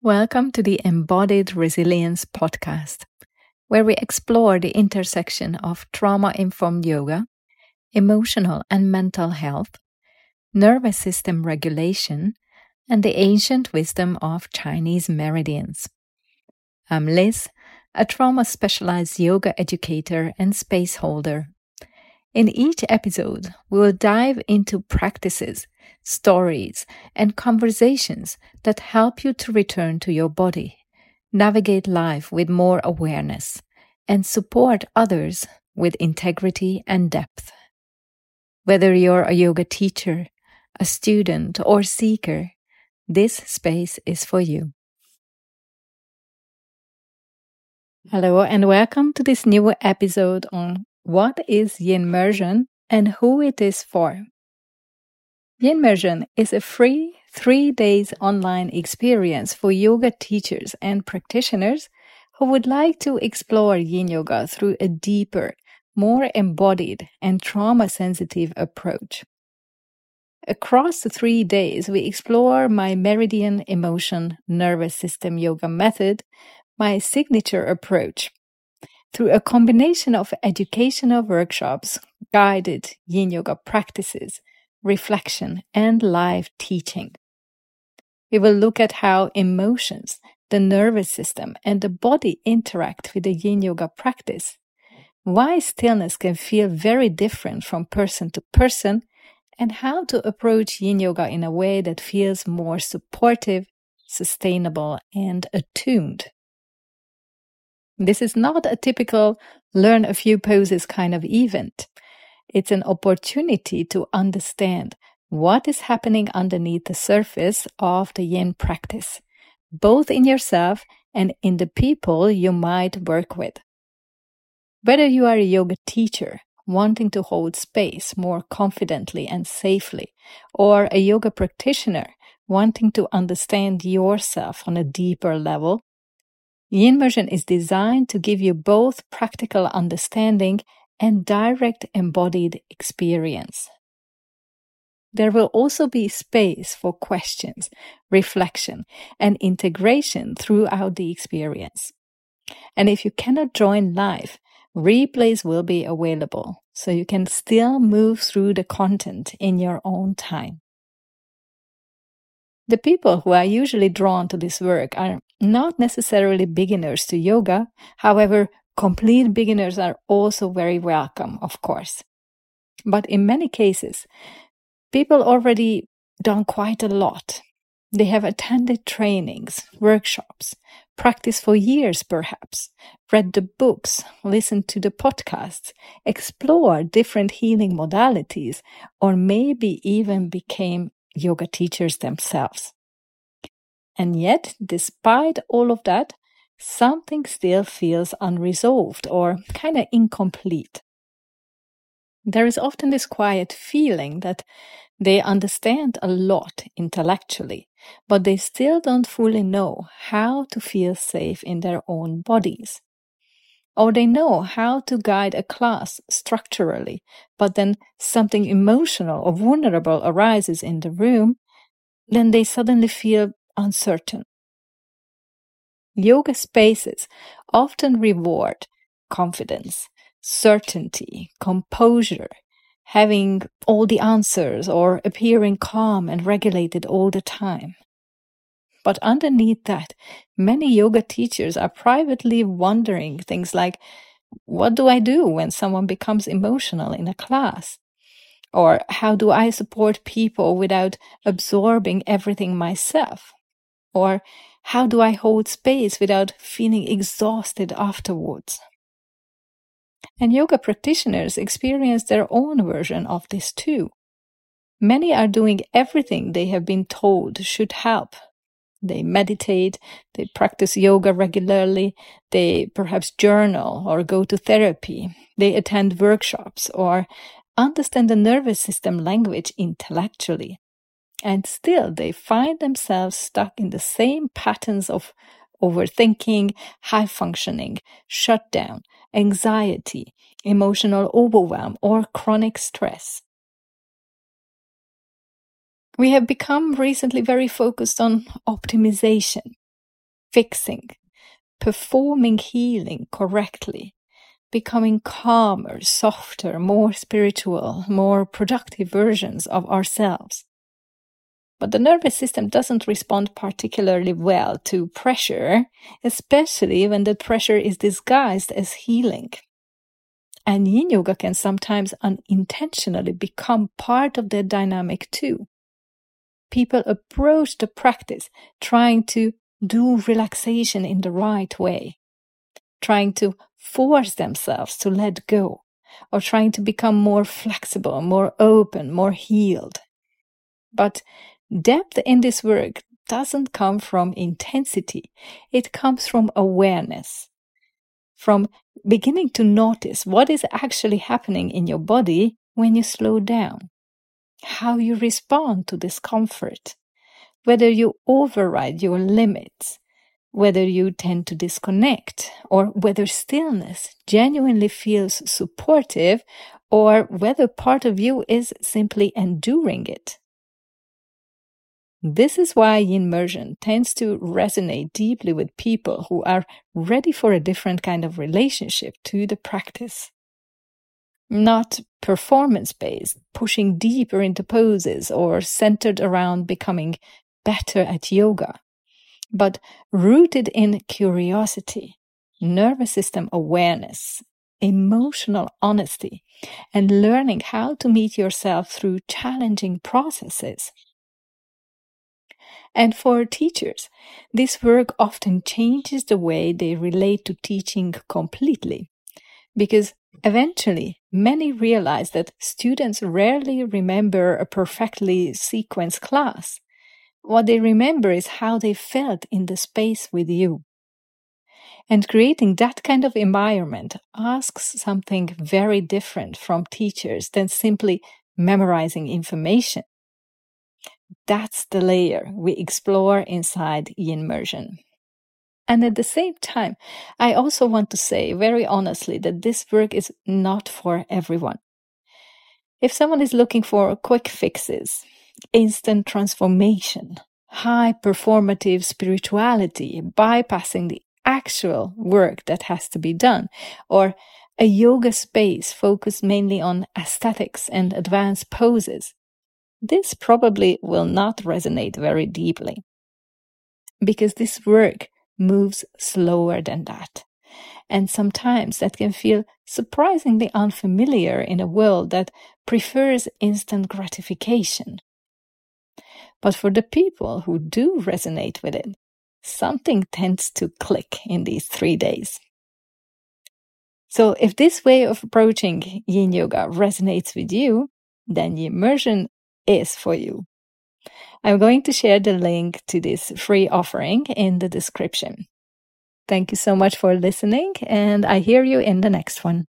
Welcome to the Embodied Resilience podcast, where we explore the intersection of trauma-informed yoga, emotional and mental health, nervous system regulation, and the ancient wisdom of Chinese meridians. I'm Liz, a trauma-specialized yoga educator and space holder. In each episode, we will dive into practices, stories, and conversations that help you to return to your body, navigate life with more awareness, and support others with integrity and depth. Whether you're a yoga teacher, a student, or seeker, this space is for you. Hello, and welcome to this new episode on what is Yinmersion and who it is for. Yinmersion is a free 3 days online experience for yoga teachers and practitioners who would like to explore Yin Yoga through a deeper, more embodied and trauma-sensitive approach. Across the 3 days, we explore my meridian emotion nervous system yoga method, my signature approach, through a combination of educational workshops, guided Yin Yoga practices, reflection, and live teaching. We will look at how emotions, the nervous system, and the body interact with the Yin Yoga practice, why stillness can feel very different from person to person, and how to approach Yin Yoga in a way that feels more supportive, sustainable, and attuned. This is not a typical learn a few poses kind of event. It's an opportunity to understand what is happening underneath the surface of the Yin practice, both in yourself and in the people you might work with. Whether you are a yoga teacher wanting to hold space more confidently and safely, or a yoga practitioner wanting to understand yourself on a deeper level, Yinmersion is designed to give you both practical understanding and direct embodied experience. There will also be space for questions, reflection, and integration throughout the experience. And if you cannot join live, replays will be available, so you can still move through the content in your own time. The people who are usually drawn to this work are not necessarily beginners to yoga. However, complete beginners are also very welcome, of course. But in many cases, people already done quite a lot. They have attended trainings, workshops, practiced for years perhaps, read the books, listened to the podcasts, explored different healing modalities, or maybe even became yoga teachers themselves. And yet, despite all of that, something still feels unresolved or kind of incomplete. There is often this quiet feeling that they understand a lot intellectually, but they still don't fully know how to feel safe in their own bodies. Or they know how to guide a class structurally, but then something emotional or vulnerable arises in the room, then they suddenly feel uncertain. Yoga spaces often reward confidence, certainty, composure, having all the answers or appearing calm and regulated all the time. But underneath that, many yoga teachers are privately wondering things like, what do I do when someone becomes emotional in a class? Or how do I support people without absorbing everything myself? Or how do I hold space without feeling exhausted afterwards? And yoga practitioners experience their own version of this too. Many are doing everything they have been told should help. They meditate, they practice yoga regularly, they perhaps journal or go to therapy, they attend workshops or understand the nervous system language intellectually. And still they find themselves stuck in the same patterns of overthinking, high functioning, shutdown, anxiety, emotional overwhelm, or chronic stress. We have become recently very focused on optimization, fixing, performing healing correctly, becoming calmer, softer, more spiritual, more productive versions of ourselves. But the nervous system doesn't respond particularly well to pressure, especially when the pressure is disguised as healing. And Yin Yoga can sometimes unintentionally become part of that dynamic too. People approach the practice trying to do relaxation in the right way, trying to force themselves to let go, or trying to become more flexible, more open, more healed. But depth in this work doesn't come from intensity. It comes from awareness, from beginning to notice what is actually happening in your body when you slow down, how you respond to discomfort, whether you override your limits, whether you tend to disconnect, or whether stillness genuinely feels supportive, or whether part of you is simply enduring it. This is why Yin immersion tends to resonate deeply with people who are ready for a different kind of relationship to the practice. Not performance-based, pushing deeper into poses or centered around becoming better at yoga, but rooted in curiosity, nervous system awareness, emotional honesty, and learning how to meet yourself through challenging processes. And for teachers, this work often changes the way they relate to teaching completely, because eventually many realize that students rarely remember a perfectly sequenced class. What they remember is how they felt in the space with you. And creating that kind of environment asks something very different from teachers than simply memorizing information. That's the layer we explore inside Yin immersion. And at the same time, I also want to say very honestly that this work is not for everyone. If someone is looking for quick fixes, instant transformation, high performative spirituality, bypassing the actual work that has to be done, or a yoga space focused mainly on aesthetics and advanced poses, this probably will not resonate very deeply, because this work moves slower than that. And sometimes that can feel surprisingly unfamiliar in a world that prefers instant gratification. But for the people who do resonate with it, something tends to click in these 3 days. So if this way of approaching Yin Yoga resonates with you, then the immersion is for you. I'm going to share the link to this free offering in the description. Thank you so much for listening, and I hear you in the next one.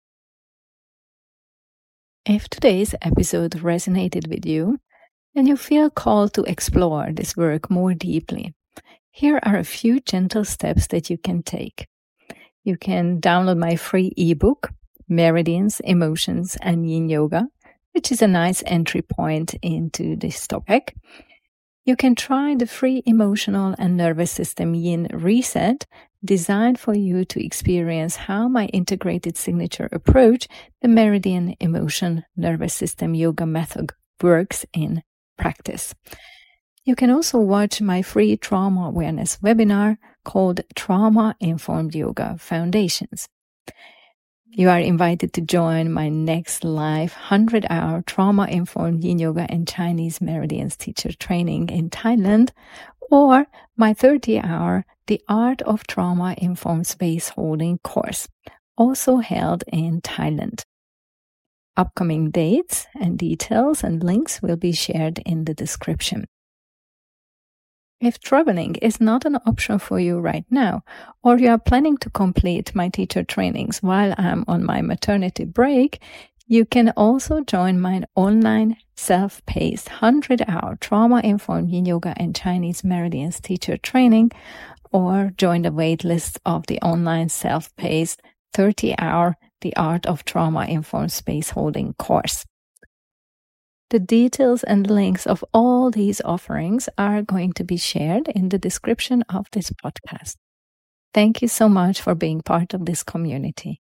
If today's episode resonated with you, and you feel called to explore this work more deeply, here are a few gentle steps that you can take. You can download my free ebook, Meridians, Emotions, and Yin Yoga, which is a nice entry point into this topic. You can try the free emotional and nervous system Yin Reset, designed for you to experience how my integrated signature approach, the Meridian Emotion Nervous System Yoga Method, works in practice. You can also watch my free trauma awareness webinar called Trauma Informed Yoga Foundations. You are invited to join my next live 100-hour trauma-informed Yin Yoga and Chinese Meridians teacher training in Thailand, or my 30-hour The Art of Trauma-Informed Space Holding course, also held in Thailand. Upcoming dates and details and links will be shared in the description. If traveling is not an option for you right now, or you are planning to complete my teacher trainings while I'm on my maternity break, you can also join my online self-paced 100-hour trauma-informed Yin Yoga and Chinese Meridians teacher training, or join the waitlist of the online self-paced 30-hour The Art of Trauma-Informed Space Holding course. The details and links of all these offerings are going to be shared in the description of this podcast. Thank you so much for being part of this community.